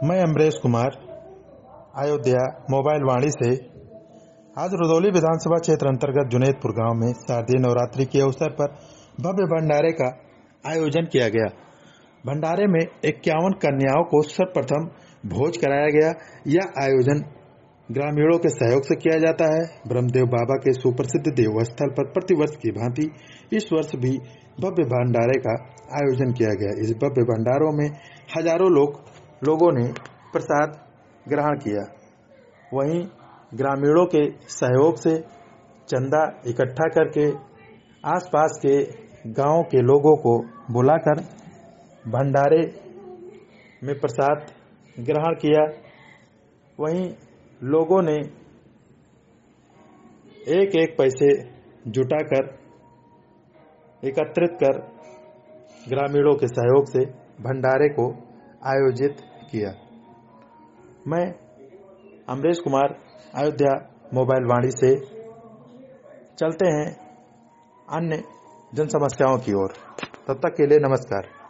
मैं अमरेश कुमार अयोध्या मोबाइल वाणी से आज रुदौली विधानसभा क्षेत्र अंतर्गत जुनेदपुर गांव में शारदीय नवरात्रि के अवसर पर भव्य भंडारे का आयोजन किया गया। भंडारे में 51 कन्याओं को सर्वप्रथम भोज कराया गया। यह आयोजन ग्रामीणों के सहयोग से किया जाता है। ब्रह्मदेव बाबा के सुप्रसिद्ध देवस्थल पर प्रतिवर्ष की भांति इस वर्ष भी भव्य भंडारे का आयोजन किया गया। इस भव्य भंडारों में हजारों लोगों ने प्रसाद ग्रहण किया। वहीं ग्रामीणों के सहयोग से चंदा इकट्ठा करके आसपास के गांव के लोगों को बुलाकर भंडारे में प्रसाद ग्रहण किया। वहीं लोगों ने एक एक पैसे जुटाकर एकत्रित कर ग्रामीणों के सहयोग से भंडारे को आयोजित किया। मैं अमरेश कुमार अयोध्या मोबाइल वाणी से चलते हैं अन्य जन समस्याओं की ओर। तब तक के लिए नमस्कार।